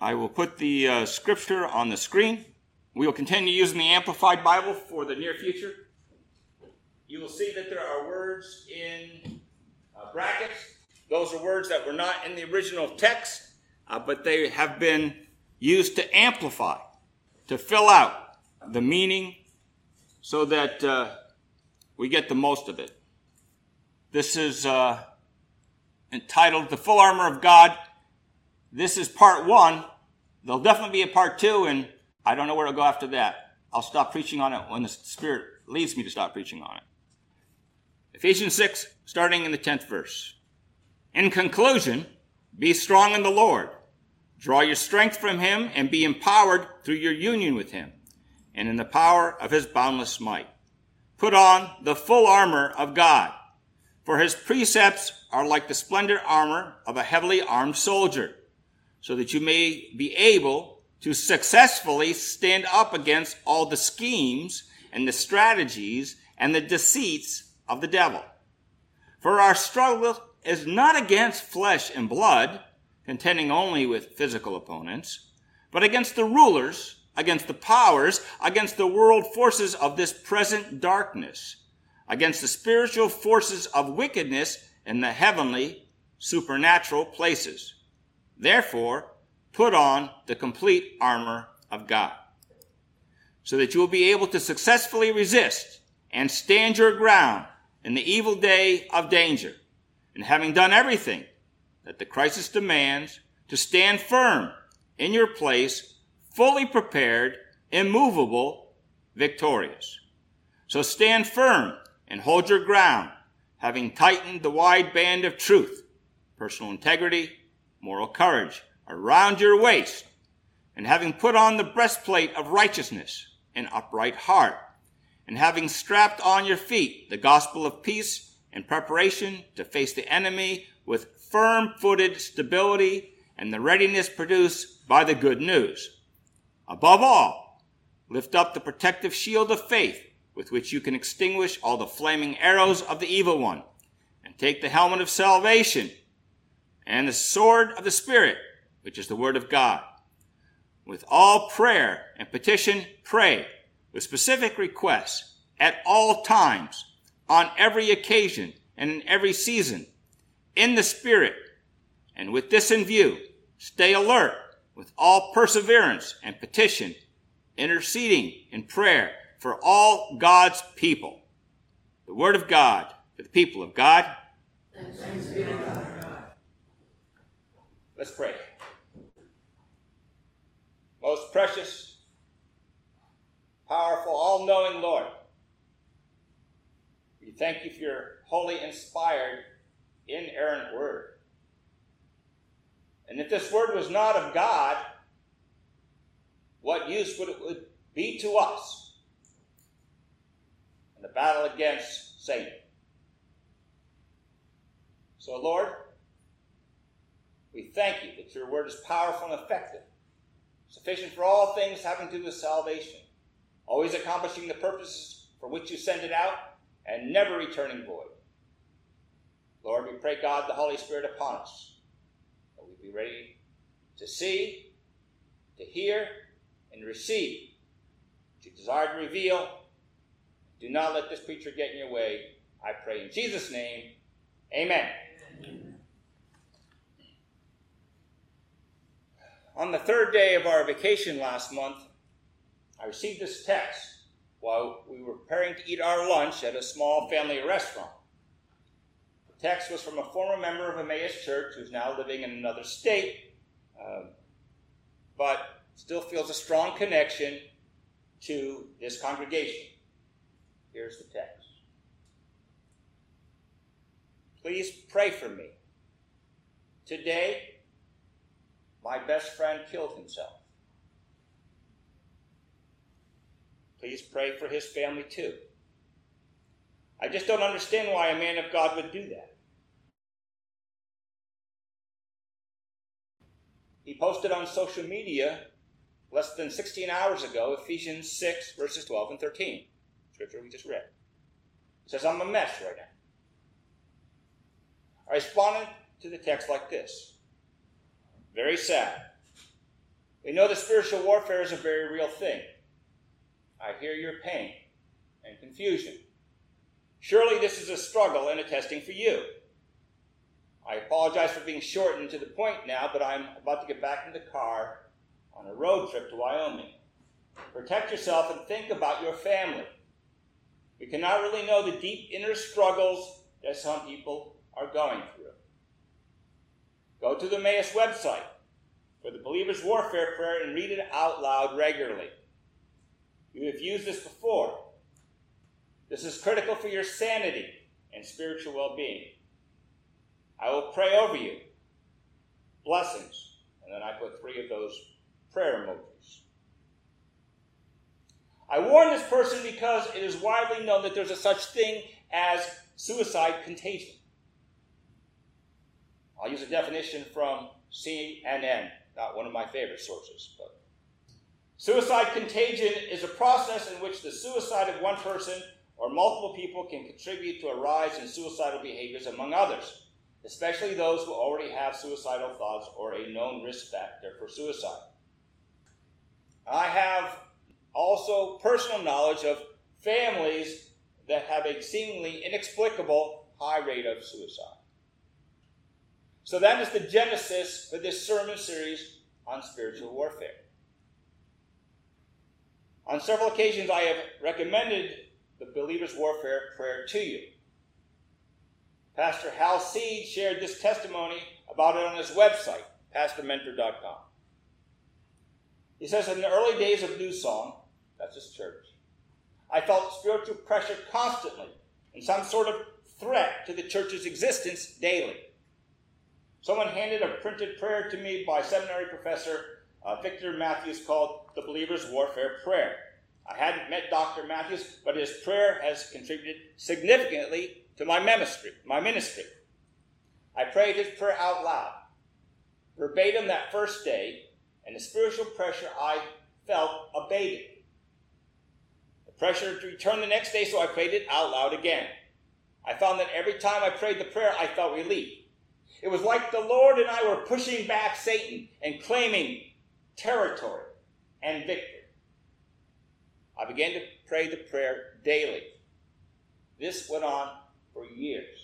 I will put the scripture on the screen. We will continue using the Amplified Bible for the near future. You will see that there are words in brackets. Those are words that were not in the original text, but they have been used to amplify, to fill out the meaning so that we get the most of it. This is entitled The Full Armor of God. This is part 1. There'll definitely be a part 2, and I don't know where it'll go after that. I'll stop preaching on it when the Spirit leads me to stop preaching on it. Ephesians 6, starting in the 10th verse. In conclusion, be strong in the Lord. Draw your strength from him and be empowered through your union with him and in the power of his boundless might. Put on the full armor of God, for his precepts are like the splendid armor of a heavily armed soldier, so that you may be able to successfully stand up against all the schemes and the strategies and the deceits of the devil. For our struggle is not against flesh and blood, contending only with physical opponents, but against the rulers, against the powers, against the world forces of this present darkness, against the spiritual forces of wickedness in the heavenly, supernatural places. Therefore, put on the complete armor of God, so that you will be able to successfully resist and stand your ground in the evil day of danger, and having done everything that the crisis demands, to stand firm in your place, fully prepared, immovable, victorious. So stand firm and hold your ground, having tightened the wide band of truth, personal integrity, moral courage, around your waist, and having put on the breastplate of righteousness, an upright heart, and having strapped on your feet the gospel of peace in preparation to face the enemy with firm-footed stability and the readiness produced by the good news. Above all, lift up the protective shield of faith with which you can extinguish all the flaming arrows of the evil one, and take the helmet of salvation and the sword of the Spirit, which is the word of God. With all prayer and petition, pray with specific requests at all times, on every occasion, and in every season, in the Spirit. And with this in view, stay alert with all perseverance and petition, interceding in prayer for all God's people. The word of God for the people of God. Thanks be to God. Let's pray. Most precious, powerful, all-knowing Lord, we thank you for your holy, inspired, inerrant word. And if this word was not of God, what use would it be to us in the battle against Satan? So, Lord, we thank you that your word is powerful and effective, sufficient for all things having to do with salvation, always accomplishing the purposes for which you send it out, and never returning void. Lord, we pray, God, the Holy Spirit upon us, that we be ready to see, to hear, and receive what you desire to reveal. Do not let this preacher get in your way. I pray in Jesus' name, amen. Amen. On the 3rd day of our vacation last month, I received this text while we were preparing to eat our lunch at a small family restaurant. The text was from a former member of Emmaus Church who's now living in another state, but still feels a strong connection to this congregation. Here's the text. Please pray for me. Today, my best friend killed himself. Please pray for his family too. I just don't understand why a man of God would do that. He posted on social media less than 16 hours ago, Ephesians 6, verses 12 and 13, scripture we just read. It says, I'm a mess right now. I responded to the text like this. Very sad. We know that spiritual warfare is a very real thing. I hear your pain and confusion. Surely this is a struggle and a testing for you. I apologize for being shortened to the point now, but I'm about to get back in the car on a road trip to Wyoming. Protect yourself and think about your family. We cannot really know the deep inner struggles that some people are going through. Go to the Emmaus website for the Believer's Warfare Prayer and read it out loud regularly. You have used this before. This is critical for your sanity and spiritual well-being. I will pray over you. Blessings. And then I put 3 of those prayer emojis. I warn this person because it is widely known that there's a such thing as suicide contagion. I'll use a definition from CNN, not one of my favorite sources. But suicide contagion is a process in which the suicide of one person or multiple people can contribute to a rise in suicidal behaviors among others, especially those who already have suicidal thoughts or a known risk factor for suicide. I have also personal knowledge of families that have a seemingly inexplicable high rate of suicide. So that is the genesis for this sermon series on spiritual warfare. On several occasions, I have recommended the Believer's Warfare Prayer to you. Pastor Hal Seed shared this testimony about it on his website, pastormentor.com. He says, in the early days of New Song, that's his church, I felt spiritual pressure constantly and some sort of threat to the church's existence daily. Someone handed a printed prayer to me by seminary professor Victor Matthews called the Believer's Warfare Prayer. I hadn't met Dr. Matthews, but his prayer has contributed significantly to my ministry. I prayed his prayer out loud, verbatim that first day, and the spiritual pressure I felt abated. The pressure to return the next day, so I prayed it out loud again. I found that every time I prayed the prayer, I felt relief. It was like the Lord and I were pushing back Satan and claiming territory and victory. I began to pray the prayer daily. This went on for years.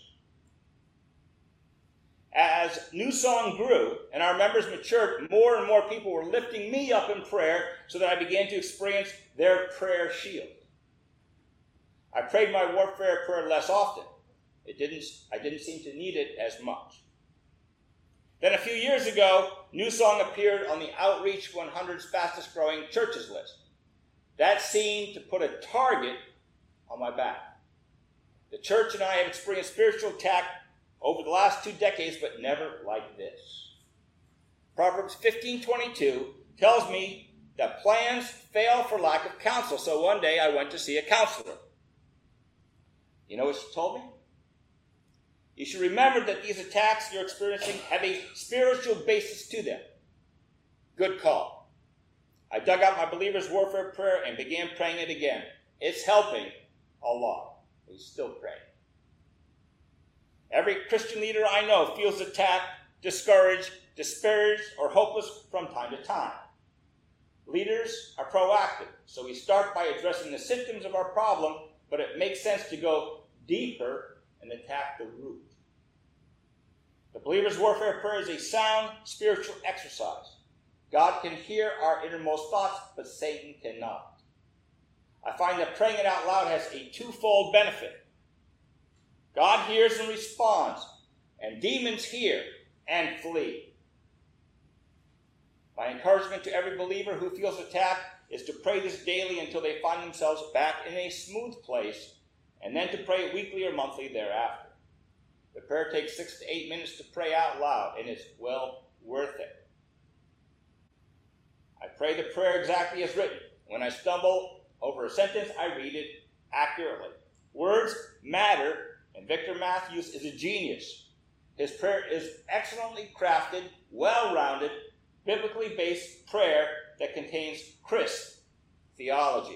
As New Song grew and our members matured, more and more people were lifting me up in prayer so that I began to experience their prayer shield. I prayed my warfare prayer less often. I didn't seem to need it as much. Then a few years ago, New Song appeared on the Outreach 100's fastest growing churches list. That seemed to put a target on my back. The church and I have experienced spiritual attack over the last 2 decades, but never like this. Proverbs 15:22 tells me that plans fail for lack of counsel. So one day I went to see a counselor. You know what she told me? You should remember that these attacks you're experiencing have a spiritual basis to them. Good call. I dug out my Believer's Warfare Prayer and began praying it again. It's helping a lot. We still pray. Every Christian leader I know feels attacked, discouraged, disparaged, or hopeless from time to time. Leaders are proactive, so we start by addressing the symptoms of our problem, but it makes sense to go deeper and attack the root. The Believer's Warfare Prayer is a sound spiritual exercise. God can hear our innermost thoughts, but Satan cannot. I find that praying it out loud has a twofold benefit. God hears and responds, and demons hear and flee. My encouragement to every believer who feels attacked is to pray this daily until they find themselves back in a smooth place, and then to pray it weekly or monthly thereafter. The prayer takes 6 to 8 minutes to pray out loud, and it's well worth it. I pray the prayer exactly as written. When I stumble over a sentence, I read it accurately. Words matter, and Victor Matthews is a genius. His prayer is excellently crafted, well-rounded, biblically based prayer that contains crisp theology.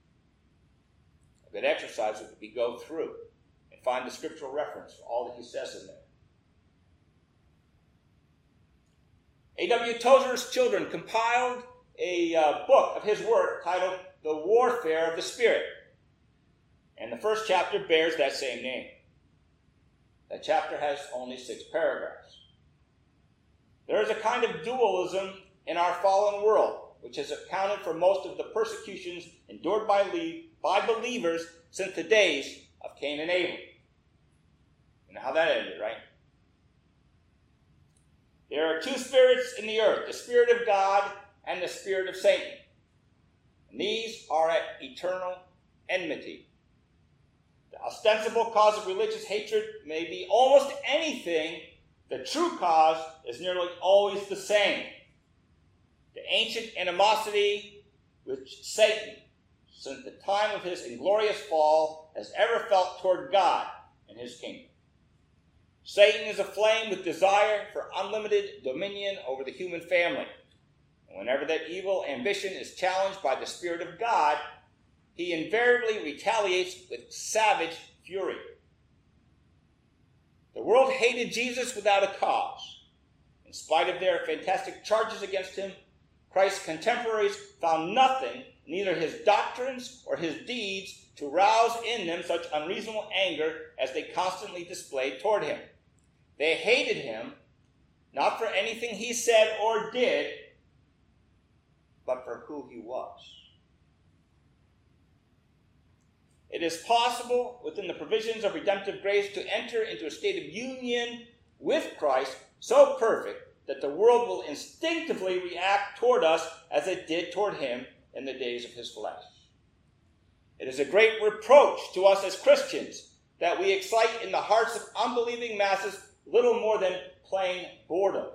A good exercise would be go through and find the scriptural reference for all that he says in there. A.W. Tozer's children compiled a book of his work titled The Warfare of the Spirit. And the first chapter bears that same name. That chapter has only 6 paragraphs. There is a kind of dualism in our fallen world, which has accounted for most of the persecutions endured by believers since the days of Cain and Abel. You know how that ended, right? There are 2 spirits in the earth, the Spirit of God and the spirit of Satan. And these are at eternal enmity. The ostensible cause of religious hatred may be almost anything. The true cause is nearly always the same. The ancient animosity which Satan, since the time of his inglorious fall, has ever felt toward God and his kingdom. Satan is aflame with desire for unlimited dominion over the human family. And whenever that evil ambition is challenged by the Spirit of God, he invariably retaliates with savage fury. The world hated Jesus without a cause. In spite of their fantastic charges against him, Christ's contemporaries found nothing, neither his doctrines or his deeds, to rouse in them such unreasonable anger as they constantly displayed toward him. They hated him, not for anything he said or did, but for who he was. It is possible, within the provisions of redemptive grace, to enter into a state of union with Christ so perfect that the world will instinctively react toward us as it did toward him in the days of his flesh. It is a great reproach to us as Christians that we excite in the hearts of unbelieving masses little more than plain boredom.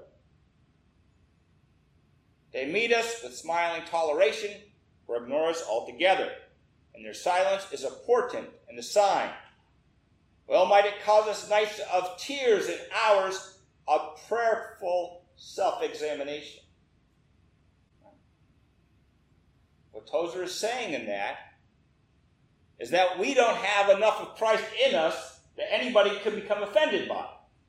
They meet us with smiling toleration or ignore us altogether, and their silence is a portent and a sign. Well, might it cause us nights of tears and hours of prayerful self-examination. What Tozer is saying in that is that we don't have enough of Christ in us that anybody could become offended by.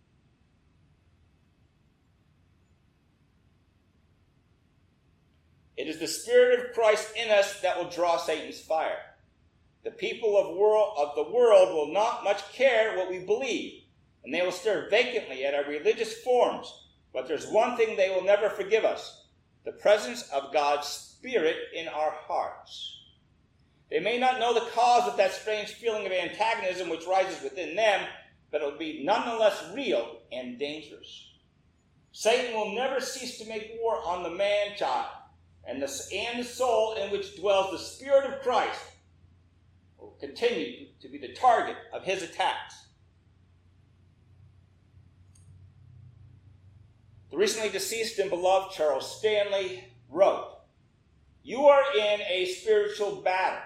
It is the Spirit of Christ in us that will draw Satan's fire. The people of the world will not much care what we believe, and they will stare vacantly at our religious forms. But there's one thing they will never forgive us: the presence of God's Spirit in our hearts. They may not know the cause of that strange feeling of antagonism which rises within them, but it will be nonetheless real and dangerous. Satan will never cease to make war on the man-child, and the soul in which dwells the Spirit of Christ will continue to be the target of his attacks. The recently deceased and beloved Charles Stanley wrote, "You are in a spiritual battle.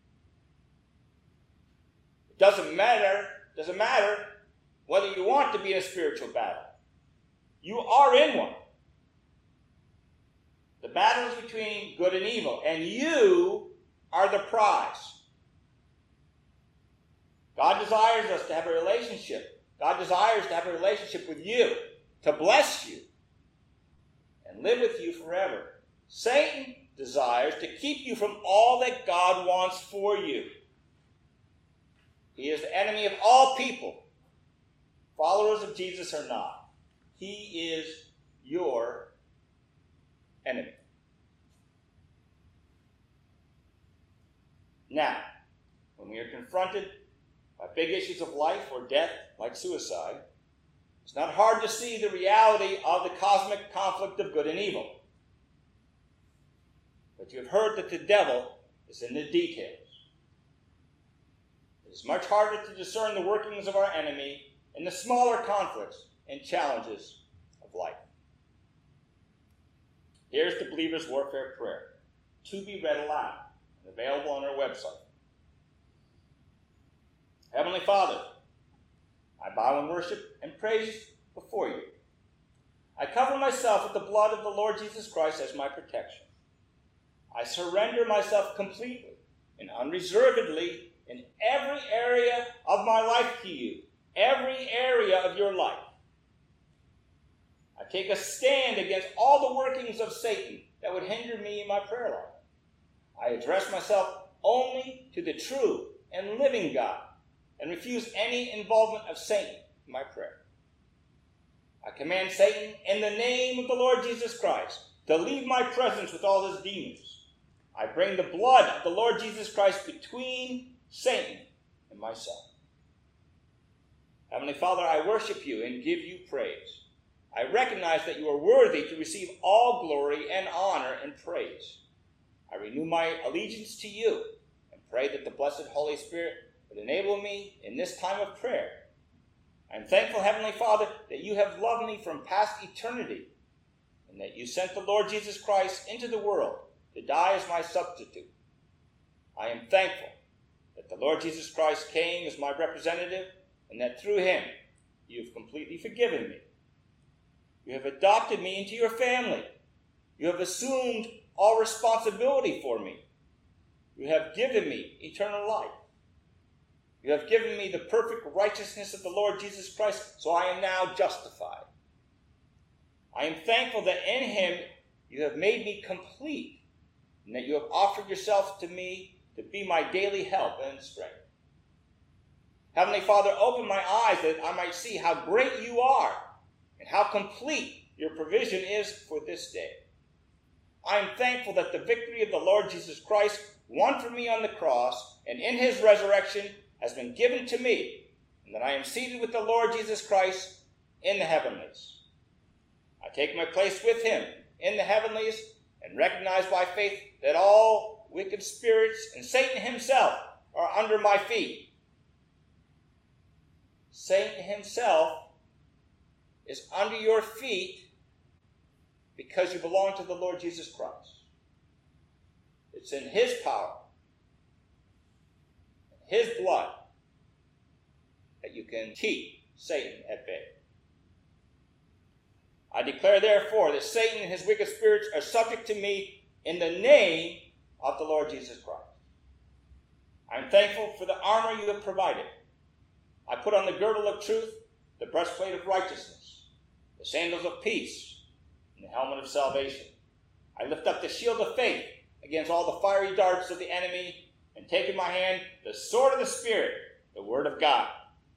It doesn't matter whether you want to be in a spiritual battle. You are in one. The battle is between good and evil, and you are the prize. God desires us to have a relationship. God desires to have a relationship with you, to bless you, and live with you forever. Satan desires to keep you from all that God wants for you. He is the enemy of all people, followers of Jesus or not. He is your enemy." Now, when we are confronted by big issues of life or death, like suicide, it's not hard to see the reality of the cosmic conflict of good and evil. But you have heard that the devil is in the details. It is much harder to discern the workings of our enemy in the smaller conflicts and challenges of life. Here's the Believer's Warfare Prayer, to be read aloud and available on our website. Heavenly Father, I bow in worship and praise before you. I cover myself with the blood of the Lord Jesus Christ as my protection. I surrender myself completely and unreservedly in every area of my life to you, every area of your life. I take a stand against all the workings of Satan that would hinder me in my prayer life. I address myself only to the true and living God and refuse any involvement of Satan in my prayer. I command Satan, in the name of the Lord Jesus Christ, to leave my presence with all his demons. I bring the blood of the Lord Jesus Christ between Satan and myself. Heavenly Father, I worship you and give you praise. I recognize that you are worthy to receive all glory and honor and praise. I renew my allegiance to you and pray that the blessed Holy Spirit would enable me in this time of prayer. I am thankful, Heavenly Father, that you have loved me from past eternity and that you sent the Lord Jesus Christ into the world to die as my substitute. I am thankful that the Lord Jesus Christ came as my representative and that through him you have completely forgiven me. You have adopted me into your family. You have assumed all responsibility for me. You have given me eternal life. You have given me the perfect righteousness of the Lord Jesus Christ, so I am now justified. I am thankful that in him you have made me complete, and that you have offered yourself to me to be my daily help and strength. Heavenly Father, open my eyes that I might see how great you are and how complete your provision is for this day. I am thankful that the victory of the Lord Jesus Christ won for me on the cross and in his resurrection has been given to me, and that I am seated with the Lord Jesus Christ in the heavenlies. I take my place with him in the heavenlies and recognize by faith that all wicked spirits and Satan himself are under my feet. Satan himself is under your feet because you belong to the Lord Jesus Christ. It's in his power, his blood, that you can keep Satan at bay. I declare, therefore, that Satan and his wicked spirits are subject to me in the name of the Lord Jesus Christ. I am thankful for the armor you have provided. I put on the girdle of truth, the breastplate of righteousness, the sandals of peace, and the helmet of salvation. I lift up the shield of faith against all the fiery darts of the enemy, and take in my hand the sword of the Spirit, the word of God.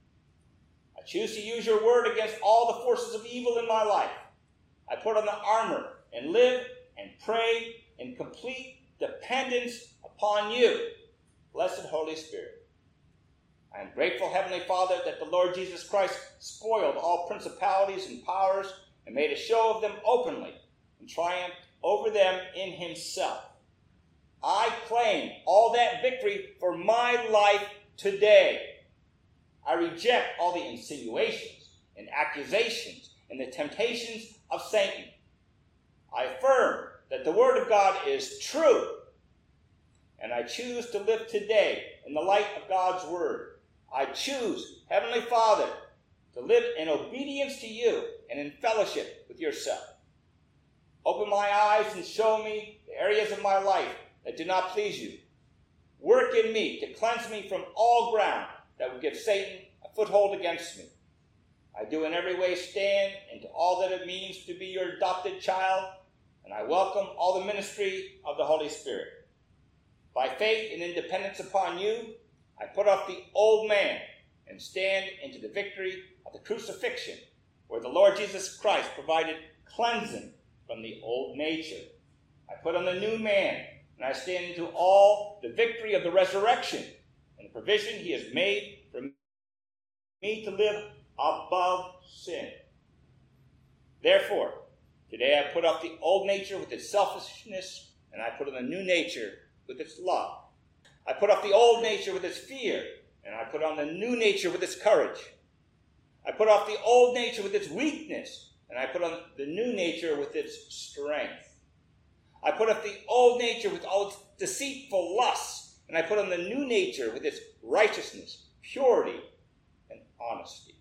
I choose to use your word against all the forces of evil in my life. I put on the armor and live and pray in complete dependence upon you, blessed Holy Spirit. I am grateful, Heavenly Father, that the Lord Jesus Christ spoiled all principalities and powers and made a show of them openly and triumphed over them in himself. I claim all that victory for my life today. I reject all the insinuations and accusations and the temptations of Satan. I affirm that the Word of God is true, and I choose to live today in the light of God's Word. I choose, Heavenly Father, to live in obedience to you and in fellowship with yourself. Open my eyes and show me the areas of my life that do not please you. Work in me to cleanse me from all ground that would give Satan a foothold against me. I do in every way stand into all that it means to be your adopted child, and I welcome all the ministry of the Holy Spirit. By faith and in dependence upon you, I put off the old man and stand into the victory of the crucifixion, where the Lord Jesus Christ provided cleansing from the old nature. I put on the new man, and I stand into all the victory of the resurrection and the provision he has made for me to live above sin. Therefore, today I put off the old nature with its selfishness, and I put on the new nature with its love. I put off the old nature with its fear, and I put on the new nature with its courage. I put off the old nature with its weakness, and I put on the new nature with its strength. I put off the old nature with all its deceitful lusts, and I put on the new nature with its righteousness, purity, and honesty.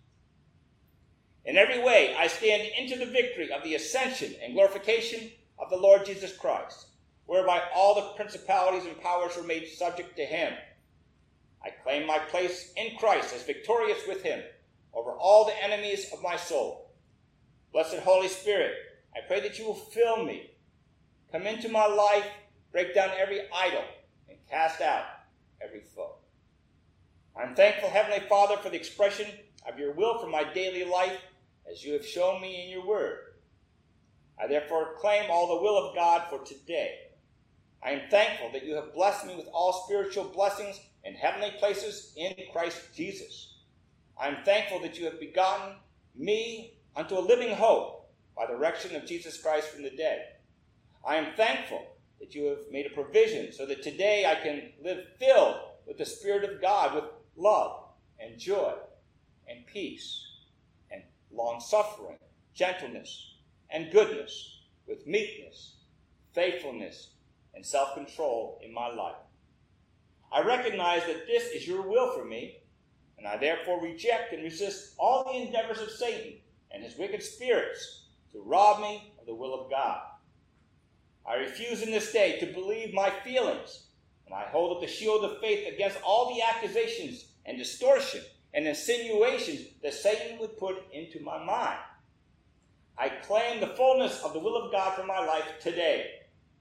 In every way, I stand into the victory of the ascension and glorification of the Lord Jesus Christ, whereby all the principalities and powers were made subject to him. I claim my place in Christ as victorious with him over all the enemies of my soul. Blessed Holy Spirit, I pray that you will fill me come into my life, break down every idol, and cast out every foe. I'm thankful, Heavenly Father, for the expression of your will for my daily life as you have shown me in your word. I therefore claim all the will of God for today. I am thankful that you have blessed me with all spiritual blessings and heavenly places in Christ Jesus. I am thankful that you have begotten me unto a living hope by the resurrection of Jesus Christ from the dead. I am thankful that you have made a provision so that today I can live filled with the Spirit of God, with love and joy and peace and long-suffering, gentleness and goodness, with meekness, faithfulness, and self-control in my life. I recognize that this is your will for me, and I therefore reject and resist all the endeavors of Satan and his wicked spirits to rob me of the will of God. I refuse in this day to believe my feelings, and I hold up the shield of faith against all the accusations and distortion and insinuations that Satan would put into my mind. I claim the fullness of the will of God for my life today.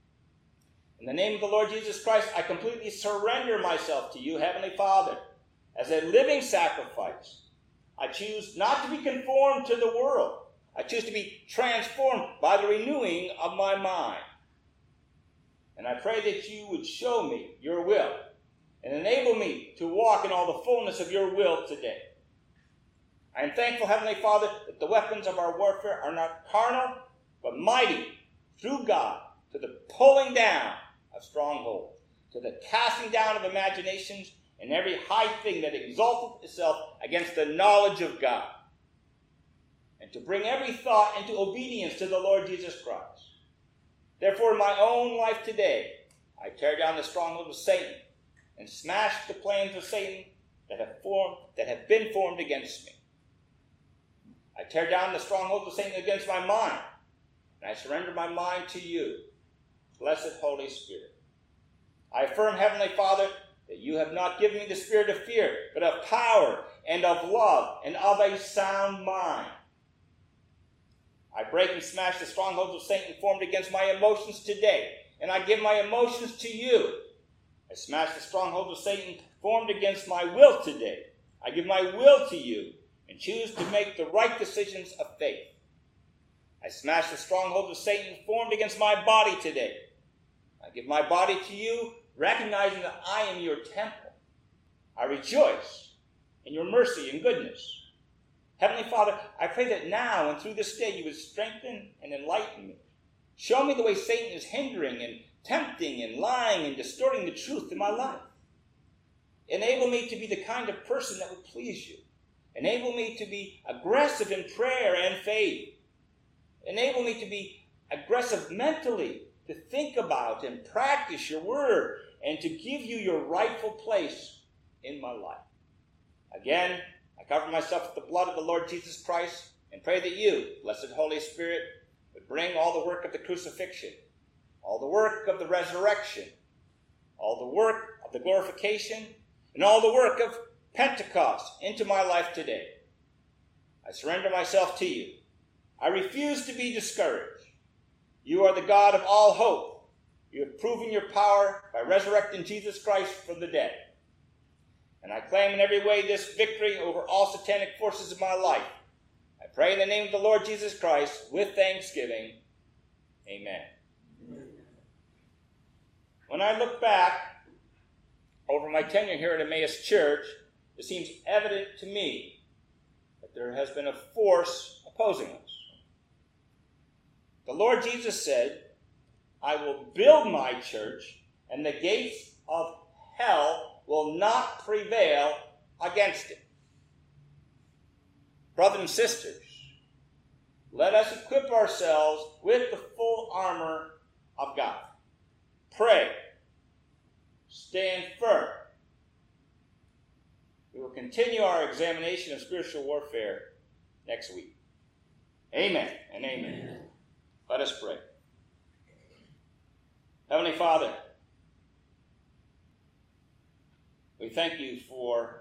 In the name of the Lord Jesus Christ, I completely surrender myself to you, Heavenly Father, as a living sacrifice. I choose not to be conformed to the world. I choose to be transformed by the renewing of my mind. And I pray that you would show me your will and enable me to walk in all the fullness of your will today. I am thankful, Heavenly Father, that the weapons of our warfare are not carnal, but mighty through God to the pulling down of strongholds, to the casting down of imaginations and every high thing that exalteth itself against the knowledge of God, and to bring every thought into obedience to the Lord Jesus Christ. Therefore, in my own life today, I tear down the strongholds of Satan and smash the plans of Satan that have been formed against me. I tear down the strongholds of Satan against my mind, and I surrender my mind to you, blessed Holy Spirit. I affirm, Heavenly Father, that you have not given me the spirit of fear, but of power and of love and of a sound mind. I break and smash the strongholds of Satan formed against my emotions today, and I give my emotions to you. I smash the strongholds of Satan formed against my will today. I give my will to you and choose to make the right decisions of faith. I smash the strongholds of Satan formed against my body today. I give my body to you, recognizing that I am your temple. I rejoice in your mercy and goodness. Heavenly Father, I pray that now and through this day you would strengthen and enlighten me. Show me the way Satan is hindering and tempting and lying and distorting the truth in my life. Enable me to be the kind of person that would please you. Enable me to be aggressive in prayer and faith. Enable me to be aggressive mentally, to think about and practice your word, and to give you your rightful place in my life. Again, I cover myself with the blood of the Lord Jesus Christ and pray that you, blessed Holy Spirit, would bring all the work of the crucifixion, all the work of the resurrection, all the work of the glorification, and all the work of Pentecost into my life today. I surrender myself to you. I refuse to be discouraged. You are the God of all hope. You have proven your power by resurrecting Jesus Christ from the dead. And I claim in every way this victory over all satanic forces in my life. I pray in the name of the Lord Jesus Christ with thanksgiving. Amen. When I look back over my tenure here at Emmaus Church, it seems evident to me that there has been a force opposing us. The Lord Jesus said, I will build my church, and the gates of hell will not prevail against it. Brothers and sisters, let us equip ourselves with the full armor of God. Pray. Stand firm. We will continue our examination of spiritual warfare next week. Amen and amen. Let us pray. Heavenly Father, we thank you for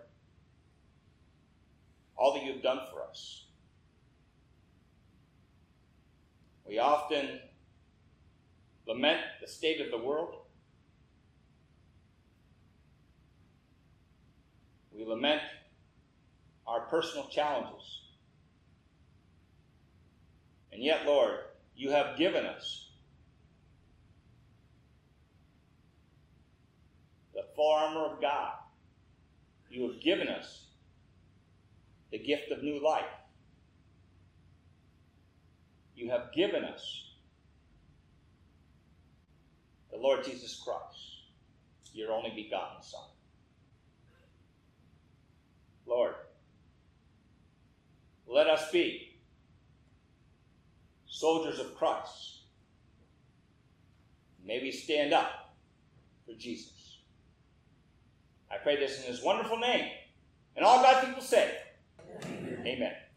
all that you've done for us. We often lament the state of the world. We lament our personal challenges. And yet, Lord, you have given us the full armor of God. You have given us the gift of new life. You have given us the Lord Jesus Christ, your only begotten Son. Lord, let us be soldiers of Christ. May we stand up for Jesus. I pray this in his wonderful name. And all God's people say, Amen. Amen.